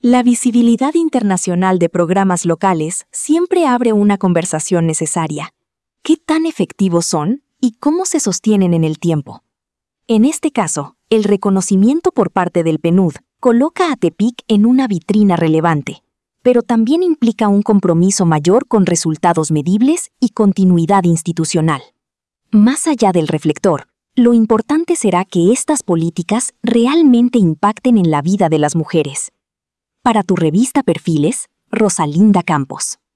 La visibilidad internacional de programas locales siempre abre una conversación necesaria. ¿Qué tan efectivos son y cómo se sostienen en el tiempo? En este caso, el reconocimiento por parte del PNUD coloca a Tepic en una vitrina relevante, pero también implica un compromiso mayor con resultados medibles y continuidad institucional. Más allá del reflector, lo importante será que estas políticas realmente impacten en la vida de las mujeres. Para tu revista Perfiles, Rosalinda Campos.